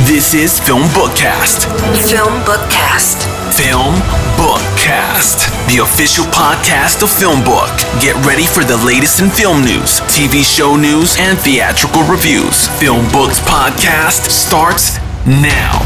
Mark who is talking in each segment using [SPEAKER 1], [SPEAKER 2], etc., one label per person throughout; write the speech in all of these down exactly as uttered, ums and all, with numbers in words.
[SPEAKER 1] This is Film Bookcast.
[SPEAKER 2] Film Bookcast.
[SPEAKER 1] Film Bookcast, the official podcast of Film Book. Get ready for the latest in film news, T V show news, and theatrical reviews. Film Book's podcast starts now.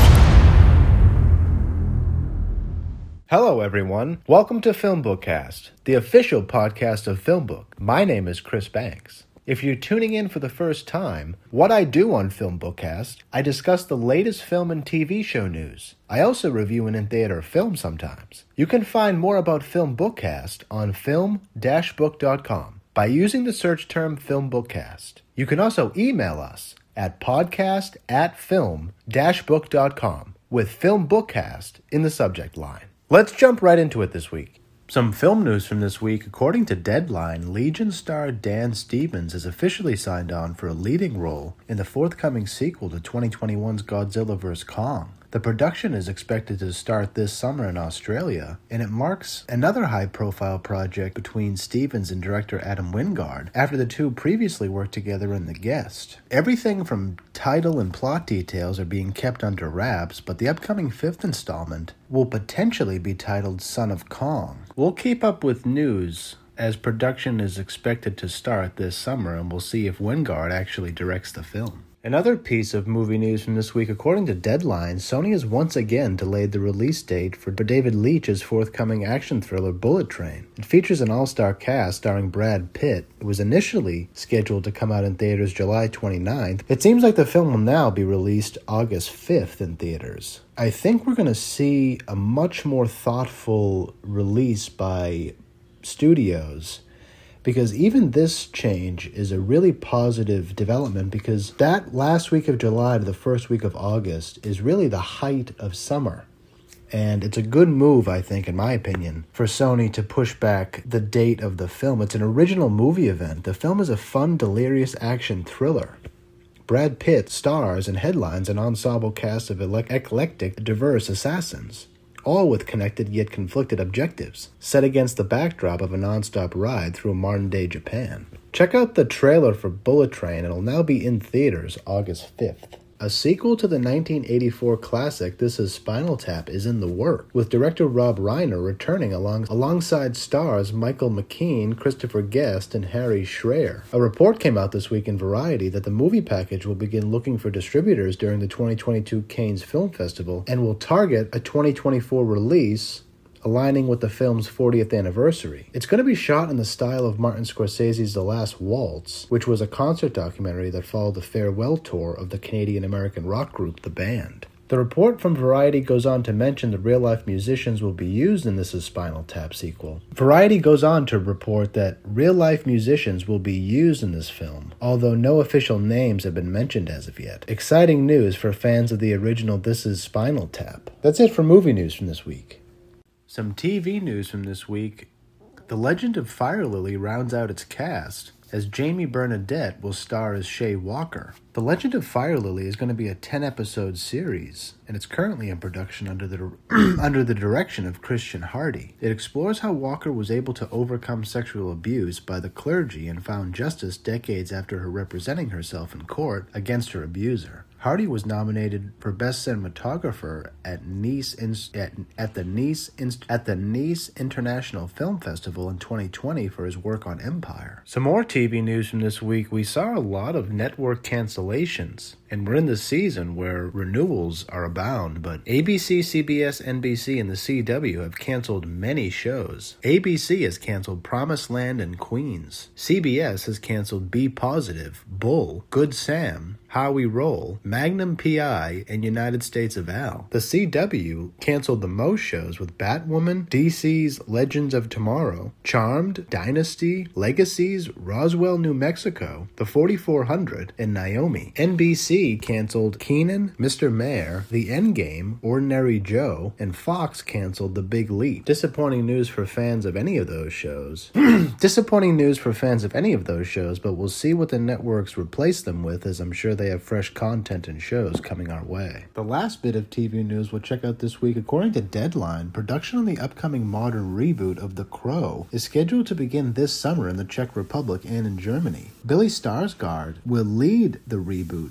[SPEAKER 3] Hello, everyone. Welcome to Film Bookcast, the official podcast of Film Book. My name is Chris Banks. If you're tuning in for the first time, what I do on Film Bookcast, I discuss the latest film and T V show news. I also review an in-theater film sometimes. You can find more about Film Bookcast on film dash book dot com by using the search term Film Bookcast. You can also email us at podcast at film dash book dot com with Film Bookcast in the subject line. Let's jump right into it this week. Some film news from this week. According to Deadline, Legion star Dan Stevens has officially signed on for a leading role in the forthcoming sequel to twenty twenty-one's Godzilla versus. Kong. The production is expected to start this summer in Australia, and it marks another high-profile project between Stevens and director Adam Wingard after the two previously worked together in The Guest. Everything from title and plot details are being kept under wraps, but the upcoming fifth installment will potentially be titled Son of Kong. We'll keep up with news as production is expected to start this summer, and we'll see if Wingard actually directs the film. Another piece of movie news from this week. According to Deadline, Sony has once again delayed the release date for David Leitch's forthcoming action thriller Bullet Train. It features an all-star cast starring Brad Pitt. It was initially scheduled to come out in theaters July twenty-ninth. It seems like the film will now be released August fifth in theaters. I think we're going to see a much more thoughtful release by studios, because even this change is a really positive development, because that last week of July to the first week of August is really the height of summer. And it's a good move, I think, in my opinion, for Sony to push back the date of the film. It's an original movie event. The film is a fun, delirious action thriller. Brad Pitt stars and headlines an ensemble cast of eclectic, diverse assassins, all with connected yet conflicted objectives, set against the backdrop of a non-stop ride through modern-day Japan. Check out the trailer for Bullet Train. It'll now be in theaters August fifth. A sequel to the nineteen eighty-four classic This Is Spinal Tap is in the work, with director Rob Reiner returning along, alongside stars Michael McKean, Christopher Guest, and Harry Schreier. A report came out this week in Variety that the movie package will begin looking for distributors during the twenty twenty-two Cannes Film Festival and will target a twenty twenty-four release aligning with the film's fortieth anniversary. It's going to be shot in the style of Martin Scorsese's The Last Waltz, which was a concert documentary that followed the farewell tour of the Canadian-American rock group The Band. The report from Variety goes on to mention that real-life musicians will be used in This Is Spinal Tap sequel. Variety goes on to report that real-life musicians will be used in this film, although no official names have been mentioned as of yet. Exciting news for fans of the original This Is Spinal Tap. That's it for movie news from this week. Some T V news from this week. The Legend of Fire Lily rounds out its cast, as Jamie Bernadette will star as Shay Walker. The Legend of Fire Lily is going to be a ten-episode series, and it's currently in production under the under the direction of Christian Hardy. It explores how Walker was able to overcome sexual abuse by the clergy and found justice decades after her representing herself in court against her abuser. Hardy was nominated for Best Cinematographer at Nice at, at the Nice at the Nice International Film Festival in twenty twenty for his work on Empire. Some more T V news from this week. We saw a lot of network cancellations, and we're in the season where renewals are abound, but A B C, C B S, N B C, and the C W have canceled many shows. A B C has canceled Promised Land and Queens. C B S has canceled Be Positive, Bull, Good Sam, How We Roll, Magnum P I, and United States of Al. The C W canceled the most shows, with Batwoman, D C's Legends of Tomorrow, Charmed, Dynasty, Legacies, Roswell, New Mexico, The forty-four hundred, and Naomi. N B C canceled Kenan, Mister Mayor, The Endgame, Ordinary Joe, and Fox canceled The Big Leap. Disappointing news for fans of any of those shows. Disappointing news for fans of any of those shows, but we'll see what the networks replace them with, as I'm sure they have fresh content and shows coming our way. The last bit of T V news we'll check out this week. According to Deadline, production on the upcoming modern reboot of The Crow is scheduled to begin this summer in the Czech Republic and in Germany. Billy Skarsgård will lead the reboot. We'll keep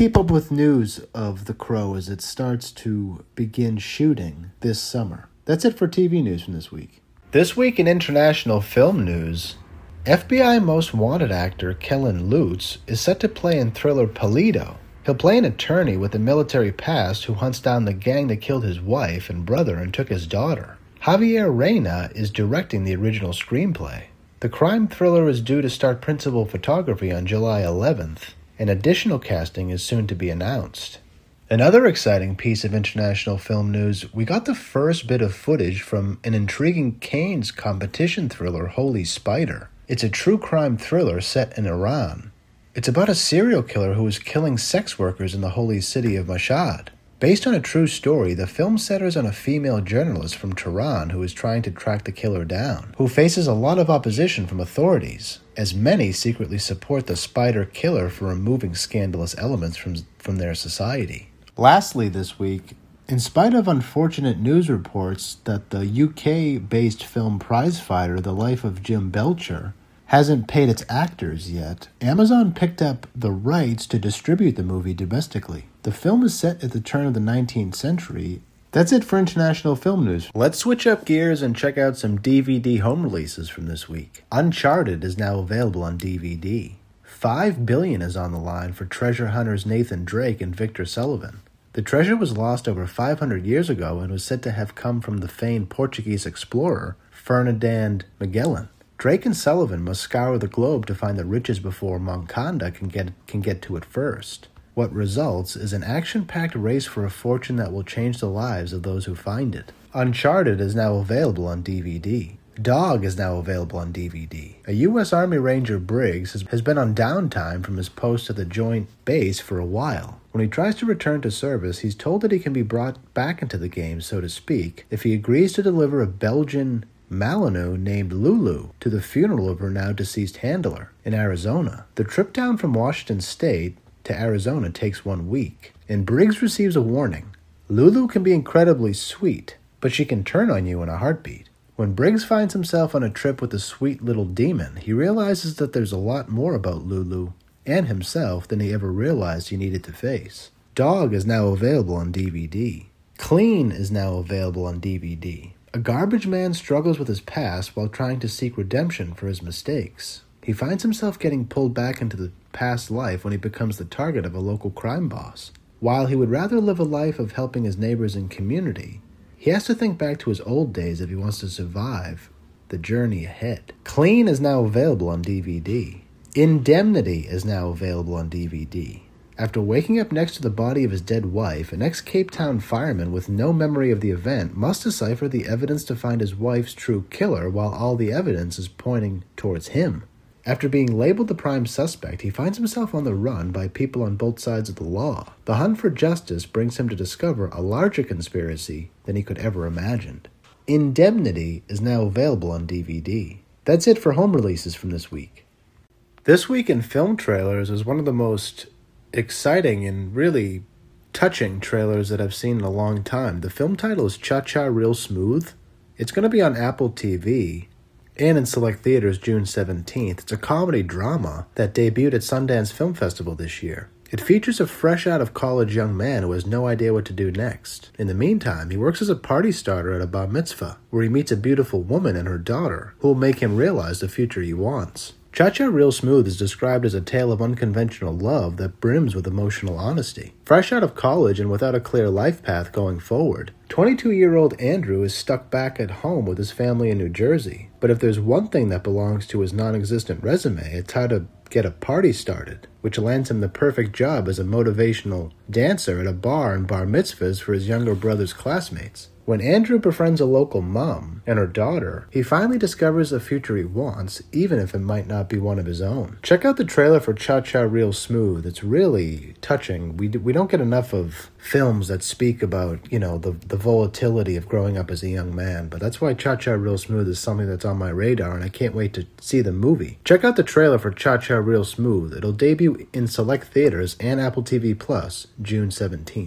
[SPEAKER 3] keep up with news of The Crow as it starts to begin shooting this summer. That's it for T V news from this week. This week in international film news, F B I Most Wanted actor Kellen Lutz is set to play in thriller Polito. He'll play an attorney with a military past who hunts down the gang that killed his wife and brother and took his daughter. Javier Reina is directing the original screenplay. The crime thriller is due to start principal photography on July eleventh, and additional casting is soon to be announced. Another exciting piece of international film news, we got the first bit of footage from an intriguing Cannes competition thriller, Holy Spider. It's a true crime thriller set in Iran. It's about a serial killer who is killing sex workers in the holy city of Mashhad. Based on a true story, the film centers on a female journalist from Tehran who is trying to track the killer down, who faces a lot of opposition from authorities, as many secretly support the spider killer for removing scandalous elements from, from their society. Lastly this week, in spite of unfortunate news reports that the U K-based film prizefighter The Life of Jim Belcher hasn't paid its actors yet, Amazon picked up the rights to distribute the movie domestically. The film is set at the turn of the nineteenth century. That's it for international film news. Let's switch up gears and check out some D V D home releases from this week. Uncharted is now available on D V D. Five billion dollars is on the line for treasure hunters Nathan Drake and Victor Sullivan. The treasure was lost over five hundred years ago and was said to have come from the famed Portuguese explorer Ferdinand Magellan. Drake and Sullivan must scour the globe to find the riches before Moncada can get, can get to it first. What results is an action-packed race for a fortune that will change the lives of those who find it. Uncharted is now available on D V D. Dog is now available on D V D. A U S Army Ranger Briggs has, has been on downtime from his post at the Joint Base for a while. When he tries to return to service, he's told that he can be brought back into the game, so to speak, if he agrees to deliver a Belgian Malinois named Lulu to the funeral of her now deceased handler in Arizona. The trip down from Washington State to Arizona takes one week, and Briggs receives a warning. Lulu can be incredibly sweet, but she can turn on you in a heartbeat. When Briggs finds himself on a trip with a sweet little demon, he realizes that there's a lot more about Lulu and himself than he ever realized he needed to face. Dog is now available on D V D. Clean is now available on D V D. A garbage man struggles with his past while trying to seek redemption for his mistakes. He finds himself getting pulled back into the past life when he becomes the target of a local crime boss. While he would rather live a life of helping his neighbors and community, he has to think back to his old days if he wants to survive the journey ahead. Clean is now available on D V D. Indemnity is now available on D V D. After waking up next to the body of his dead wife, an ex-Cape Town fireman with no memory of the event must decipher the evidence to find his wife's true killer while all the evidence is pointing towards him. After being labeled the prime suspect, he finds himself on the run by people on both sides of the law. The hunt for justice brings him to discover a larger conspiracy than he could ever imagined. Indemnity is now available on D V D. That's it for home releases from this week. This week in film trailers is one of the most exciting and really touching trailers that I've seen in a long time. The film title is Cha-Cha Real Smooth. It's going to be on Apple T V and in select theaters June seventeenth. It's a comedy drama that debuted at Sundance Film Festival this year. It features a fresh-out-of-college young man who has no idea what to do next. In the meantime, he works as a party starter at a bar mitzvah, where he meets a beautiful woman and her daughter, who will make him realize the future he wants. Cha-Cha Real Smooth is described as a tale of unconventional love that brims with emotional honesty. Fresh out of college and without a clear life path going forward, twenty-two-year-old Andrew is stuck back at home with his family in New Jersey. But if there's one thing that belongs to his non-existent resume, it's how to get a party started, which lands him the perfect job as a motivational dancer at a bar and bar mitzvahs for his younger brother's classmates. When Andrew befriends a local mom and her daughter, he finally discovers the future he wants, even if it might not be one of his own. Check out the trailer for Cha-Cha Real Smooth. It's really touching. We, we don't get enough of films that speak about, you know, the, the volatility of growing up as a young man, but that's why Cha-Cha Real Smooth is something that's on my radar, and I can't wait to see the movie. Check out the trailer for Cha-Cha Real Smooth. It'll debut in select theaters and Apple T V Plus June seventeenth.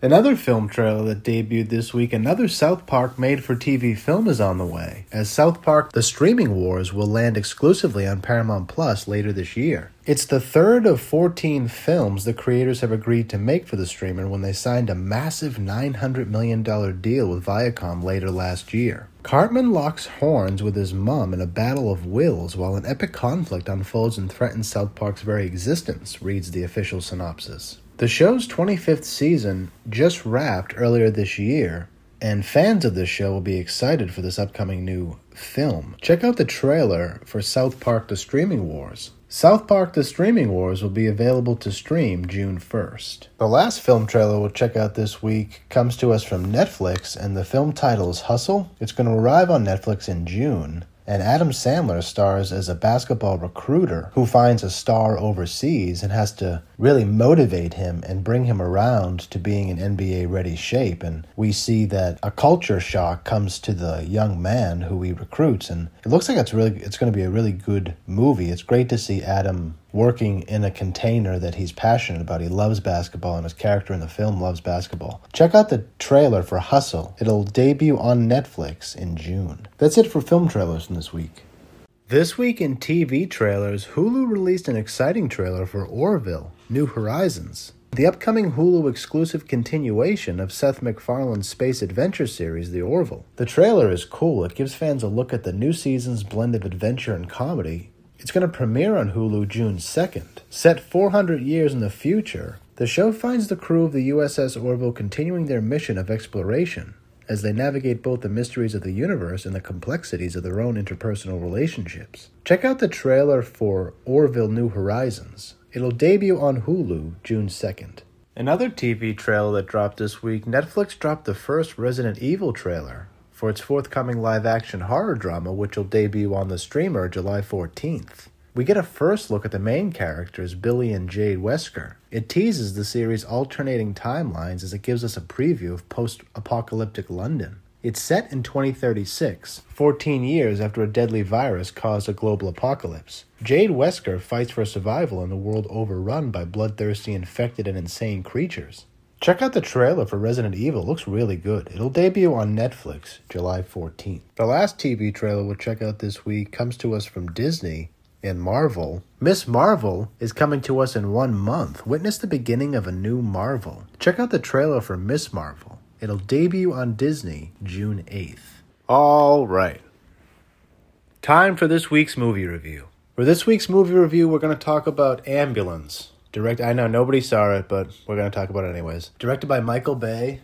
[SPEAKER 3] Another film trailer that debuted this week, another South Park made-for-T V film is on the way, as South Park The Streaming Wars will land exclusively on Paramount Plus later this year. It's the third of fourteen films the creators have agreed to make for the streamer when they signed a massive nine hundred million dollars deal with Viacom later last year. Cartman locks horns with his mom in a battle of wills while an epic conflict unfolds and threatens South Park's very existence, reads the official synopsis. The show's twenty-fifth season just wrapped earlier this year, and fans of this show will be excited for this upcoming new film. Check out the trailer for South Park The Streaming Wars. South Park The Streaming Wars will be available to stream June first. The last film trailer we'll check out this week comes to us from Netflix, and the film title is Hustle. It's going to arrive on Netflix in June. And Adam Sandler stars as a basketball recruiter who finds a star overseas and has to really motivate him and bring him around to being in N B A-ready shape. And we see that a culture shock comes to the young man who he recruits, and it looks like it's really it's going to be a really good movie. It's great to see Adam working in a container that he's passionate about. He loves basketball, and his character in the film loves basketball. Check out the trailer for Hustle. It'll debut on Netflix in June. That's it for film trailers from this week. This week in T V trailers, Hulu released an exciting trailer for Orville: New Horizons, the upcoming Hulu exclusive continuation of Seth MacFarlane's space adventure series, The Orville. The trailer is cool. It gives fans a look at the new season's blend of adventure and comedy. It's going to premiere on Hulu June second. Set four hundred years in the future, the show finds the crew of the U S S Orville continuing their mission of exploration as they navigate both the mysteries of the universe and the complexities of their own interpersonal relationships. Check out the trailer for Orville: New Horizons. It'll debut on Hulu June second. Another T V trailer that dropped this week, Netflix dropped the first Resident Evil trailer for its forthcoming live-action horror drama, which will debut on the streamer July fourteenth. We get a first look at the main characters, Billy and Jade Wesker. It teases the series' alternating timelines as it gives us a preview of post-apocalyptic London. It's set in twenty thirty-six, fourteen years after a deadly virus caused a global apocalypse. Jade Wesker fights for survival in a world overrun by bloodthirsty, infected, and insane creatures. Check out the trailer for Resident Evil. It looks really good. It'll debut on Netflix July fourteenth. The last T V trailer we'll check out this week comes to us from Disney and Marvel. Miss Marvel is coming to us in one month. Witness the beginning of a new Marvel. Check out the trailer for Miss Marvel. It'll debut on Disney June eighth. All right. Time for this week's movie review. For this week's movie review, we're going to talk about Ambulance. Direct, I know nobody saw it, but we're going to talk about it anyways. Directed by Michael Bay.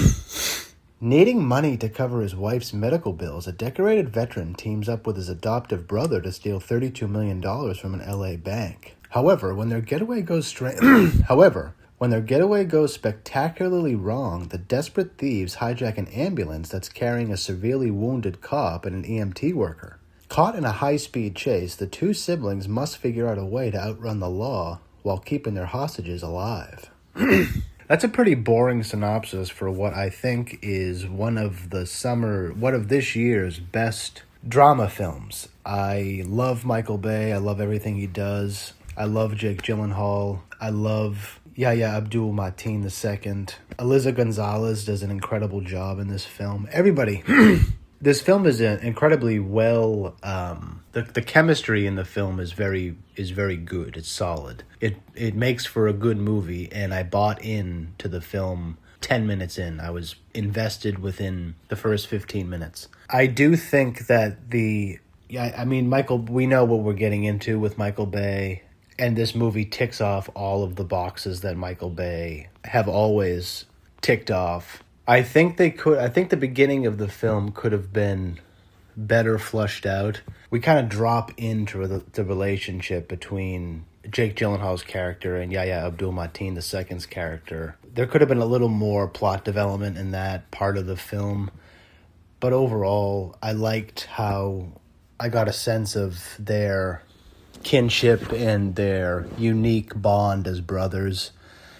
[SPEAKER 3] Needing money to cover his wife's medical bills, a decorated veteran teams up with his adoptive brother to steal thirty-two million dollars from an L A bank. However, when their getaway goes stra- However, when their getaway goes spectacularly wrong, the desperate thieves hijack an ambulance that's carrying a severely wounded cop and an E M T worker. Caught in a high-speed chase, the two siblings must figure out a way to outrun the law while keeping their hostages alive. That's a pretty boring synopsis for what I think is one of the summer, one of this year's best drama films. I love Michael Bay. I love everything he does. I love Jake Gyllenhaal. I love Yahya Abdul-Mateen the second. Eliza Gonzalez does an incredible job in this film. Everybody... This film is incredibly well. Um, the the chemistry in the film is very is very good. It's solid. It it makes for a good movie, and I bought in to the film ten minutes in. I was invested within the first fifteen minutes. I do think that the yeah. I mean, Michael. We know what we're getting into with Michael Bay, and this movie ticks off all of the boxes that Michael Bay have always ticked off. I think they could. I think the beginning of the film could have been better flushed out. We kind of drop into the, the relationship between Jake Gyllenhaal's character and Yahya Abdul-Mateen the second's character. There could have been a little more plot development in that part of the film, but overall, I liked how I got a sense of their kinship and their unique bond as brothers.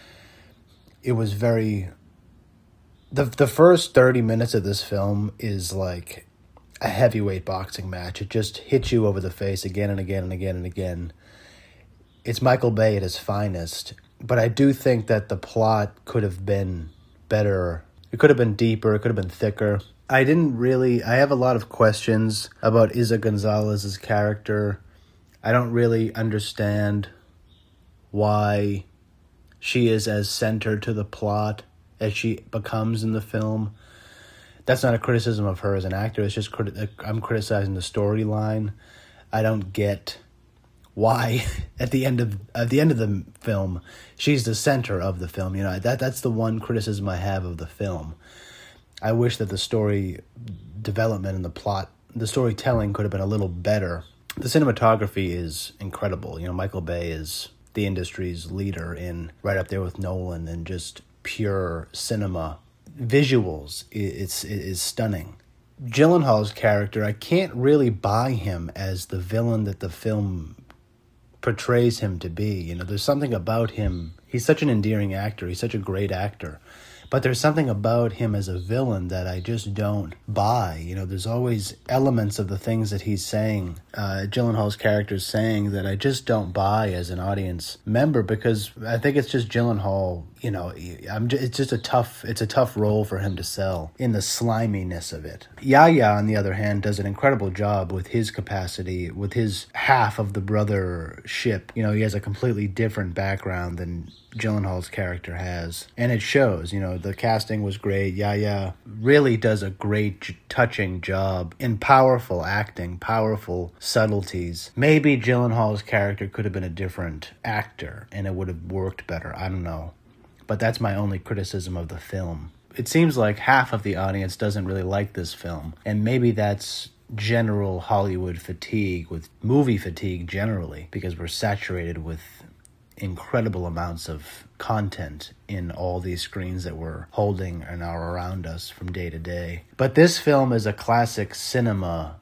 [SPEAKER 3] It was very. The the first thirty minutes of this film is like a heavyweight boxing match. It just hits you over the face again and again and again and again. It's Michael Bay at his finest, but I do think that the plot could have been better. It could have been deeper. It could have been thicker. I didn't really... I have a lot of questions about Eiza Gonzalez's character. I don't really understand why she is as centered to the plot as she becomes in the film. That's not a criticism of her as an actor. It's just criti- I'm criticizing the storyline. I don't get why at the end of at the end of the film she's the center of the film. You know, that that's the one criticism I have of the film. I wish that the story development and the plot, the storytelling could have been a little better. The cinematography is incredible. You know, Michael Bay is the industry's leader in, right up there with Nolan, and just pure cinema. Visuals, it's it is stunning. Gyllenhaal's character, I can't really buy him as the villain that the film portrays him to be. You know, there's something about him. He's such an endearing actor. He's such a great actor. But there's something about him as a villain that I just don't buy. You know, there's always elements of the things that he's saying, uh, Gyllenhaal's character is saying, that I just don't buy as an audience member, because I think it's just Gyllenhaal. You know, I'm just, it's just a tough, it's a tough role for him to sell in the sliminess of it. Yahya, on the other hand, does an incredible job with his capacity, with his half of the brothership. You know, he has a completely different background than Gyllenhaal's character has, and it shows. You know, the casting was great. Yahya really does a great, touching job in powerful acting, powerful subtleties. Maybe Gyllenhaal's character could have been a different actor, and it would have worked better. I don't know. But that's my only criticism of the film. It seems like half of the audience doesn't really like this film. And maybe that's general Hollywood fatigue, with movie fatigue generally, because we're saturated with incredible amounts of content in all these screens that we're holding and are around us from day to day. But this film is a classic cinema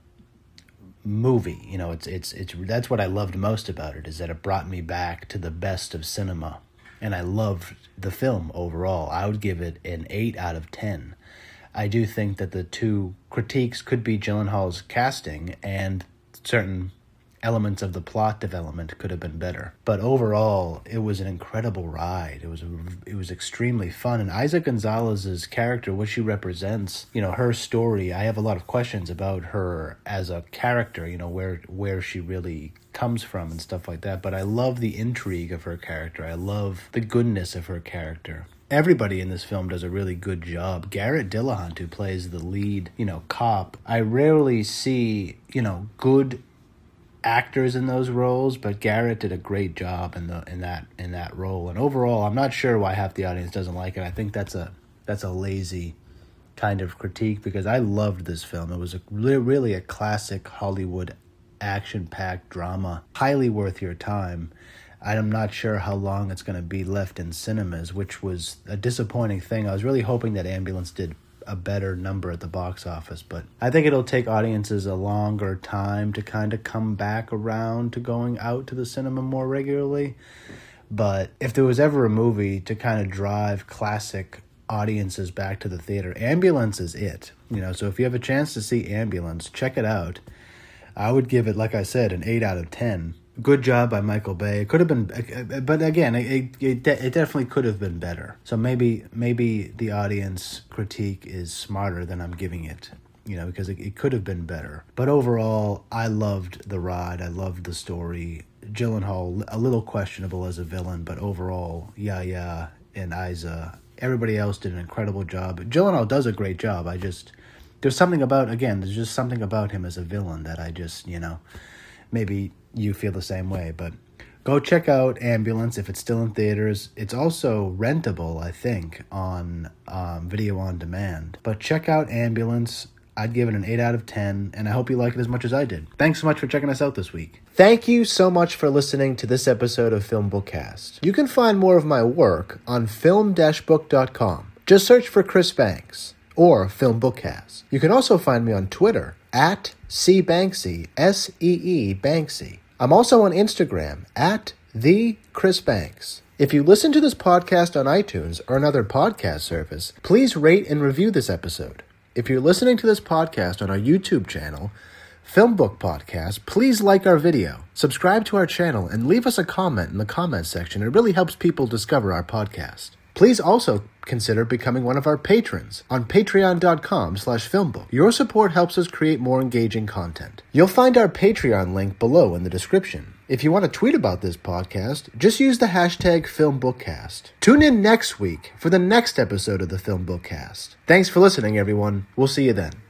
[SPEAKER 3] movie. You know, it's it's it's that's what I loved most about it, is that it brought me back to the best of cinema. And I loved the film overall. I would give it an eight out of ten. I do think that the two critiques could be Gyllenhaal's casting, and certain elements of the plot development could have been better. But overall, it was an incredible ride. It was a, it was extremely fun. And Eiza Gonzalez's character, what she represents, you know, her story, I have a lot of questions about her as a character, you know, where where she really comes from and stuff like that. But I love the intrigue of her character. I love the goodness of her character. Everybody in this film does a really good job. Garrett Dillahunt, who plays the lead, you know, cop, I rarely see, you know, good actors in those roles, but Garrett did a great job in the in that in that role. And overall, I'm not sure why half the audience doesn't like it. I think that's a that's a lazy kind of critique, because I loved this film. It was a really a classic Hollywood action-packed drama, highly worth your time. I'm not sure how long it's going to be left in cinemas, which was a disappointing thing. I was really hoping that Ambulance did a better number at the box office, but I think it'll take audiences a longer time to kind of come back around to going out to the cinema more regularly. But if there was ever a movie to kind of drive classic audiences back to the theater, Ambulance is it. You know, so if you have a chance to see Ambulance, check it out. I would give it, like I said, an eight out of ten. Good job by Michael Bay. It could have been, but again, it it, it definitely could have been better. So maybe maybe the audience critique is smarter than I'm giving it, you know, because it, it could have been better. But overall, I loved the ride. I loved the story. Gyllenhaal, a little questionable as a villain, but overall, Yahya and Eiza, everybody else did an incredible job. Gyllenhaal does a great job. I just, there's something about, again, there's just something about him as a villain that I just, you know, maybe you feel the same way. But go check out Ambulance if it's still in theaters. It's also rentable, I think, on um, video on demand. But check out Ambulance. I'd give it an eight out of ten, and I hope you like it as much as I did. Thanks so much for checking us out this week. Thank you so much for listening to this episode of Film Bookcast. You can find more of my work on film dash book dot com. Just search for Chris Banks or Film Bookcast. You can also find me on Twitter at C Banksy, S E E Banksy. I'm also on Instagram at The Chris Banks. If you listen to this podcast on iTunes or another podcast service, please rate and review this episode. If you're listening to this podcast on our YouTube channel, Film Book Podcast, please like our video, subscribe to our channel, and leave us a comment in the comment section. It really helps people discover our podcast. Please also consider becoming one of our patrons on patreon.com slash filmbook. Your support helps us create more engaging content. You'll find our Patreon link below in the description. If you want to tweet about this podcast, just use the hashtag FilmBookcast. Tune in next week for the next episode of the Film Bookcast. Thanks for listening, everyone. We'll see you then.